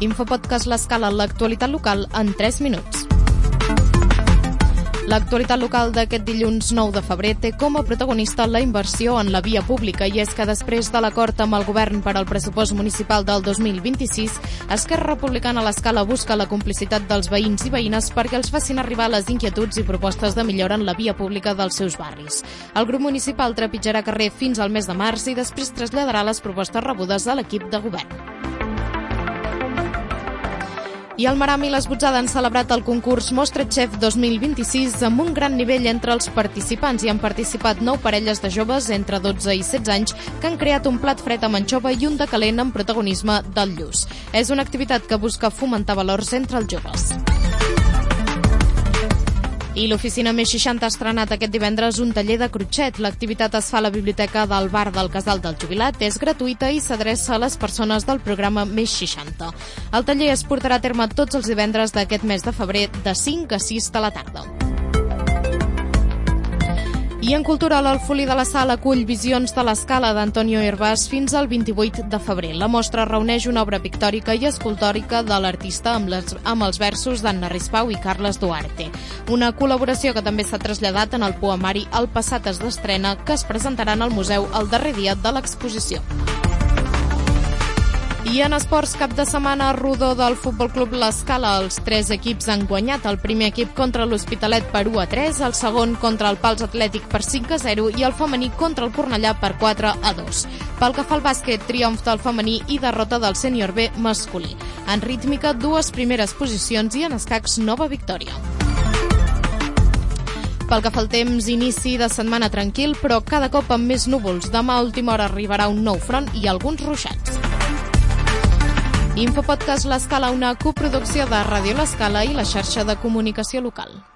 Infopodcast L'Escala, l'actualitat local en 3 minuts. L'actualitat local d'aquest dilluns 9 de febrer té com a protagonista la inversió en la via pública, i és que després de l'acord amb el govern per al pressupost municipal del 2026, Esquerra Republicana a l'Escala busca la complicitat dels veïns i veïnes perquè els facin arribar les inquietuds i propostes de millora en la via pública dels seus barris. El grup municipal trepitjarà carrer fins al mes de març i després traslladarà les propostes rebudes a l'equip de govern. I el Maram i les Botzada han celebrat el concurs Mostra Chef 2026 amb un gran nivell entre els participants. Hi han participat 9 parelles de joves entre 12 i 16 anys que han creat un plat fred amb anxova i un de calent amb protagonisme del lluç. És una activitat que busca fomentar valors entre els joves. I l'oficina Més 60 ha estrenat aquest divendres un taller de crotxet. L'activitat es fa a la biblioteca del bar del Casal del Jubilat, és gratuïta i s'adreça a les persones del programa Més 60. El taller es portarà a terme tots els divendres d'aquest mes de febrer de 5 a 6 de la tarda. I en cultura, l'Alfolí de la Sal acull Visions de l'Escala d'Antonio Hervás fins al 28 de febrer. La mostra reuneix una obra pictòrica i escultòrica de l'artista amb els versos d'Anna Rispau i Carles Duarte. Una col·laboració que també s'ha traslladat en el poemari El passat es d'estrena, que es presentaran al museu el darrer dia de l'exposició. I en esports, cap de setmana rodó del Futbol Club L'Escala. Els 3 equips han guanyat. El primer equip contra l'Hospitalet per 1-3, el segon contra el Pals Atlètic per 5-0 i el femení contra el Cornellà per 4-2. Pel que fa al bàsquet, triomf del femení i derrota del sènior B masculí. En rítmica, 2 primeres posicions i en escacs, nova victòria. Pel que fa al temps, inici de setmana tranquil, però cada cop amb més núvols. Demà a última hora arribarà un nou front i alguns ruixats. Infopodcast L'Escala, una coproducció de Ràdio L'Escala i la xarxa de comunicació local.